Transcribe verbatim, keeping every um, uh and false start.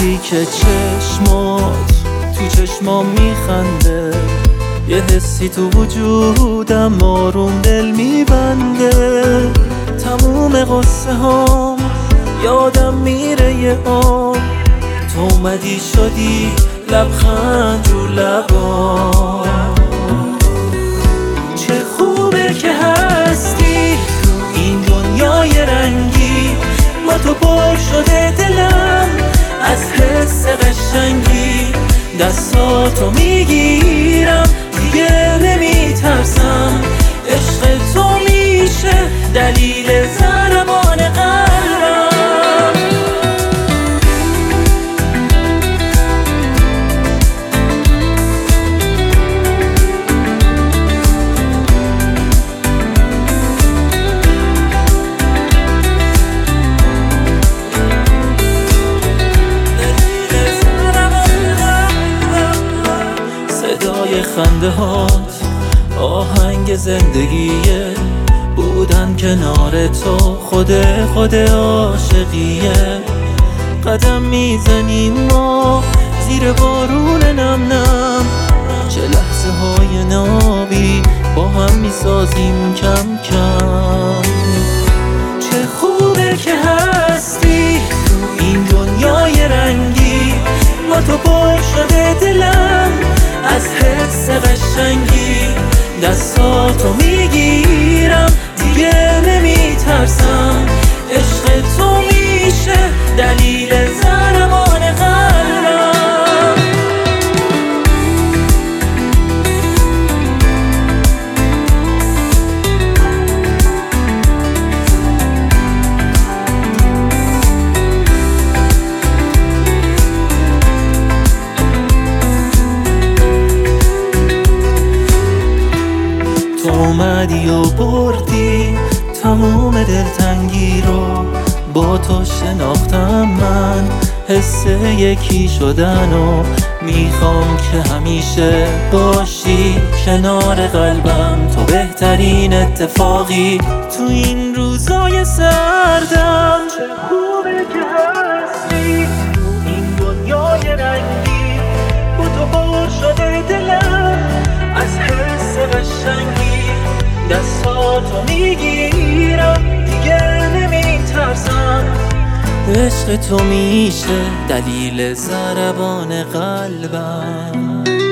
وقتی که چشمات تو چشمام میخنده، یه حسی تو وجودم آروم دل میبنده. تموم قصه هام یادم میره یه آن، تو اومدی شدی لبخند رو لبام. چه خوبه که هستی تو این دنیای رنگی، با تو پر شده دلم از حس قشنگی. دستاتو میگیرم دیگه نمیترسم، عشق تو میشه دلیل ضربان قلبم. صدای خنده هات آهنگ زندگیه، بودن کنار تو خود خود عاشقیه. قدم میزنیم ما زیر بارون نم نم، چه لحظه های نابی با هم میسازیم کم کم. چه خوبه که هستی تو این دنیای رنگی، با تو پر شده دلم از حس قشنگی. دستاتو میگیرم دیگه نمیترسم، عشق تو میشه دلیل ضربان قلبم. تو اومدی و بردی تموم دلتنگی رو، با تو شناختم من حس یکی شدن و میخوام که همیشه باشی کنار قلبم. تو بهترین اتفاقی تو این روزای سردم. چه خوبه که هستی تو این دنیای رنگی، با تو پر شده دلم از حس قشنگی. دستاتو میگیرم دیگه نمیترسم، عشق تو میشه دلیل ضربان قلبم.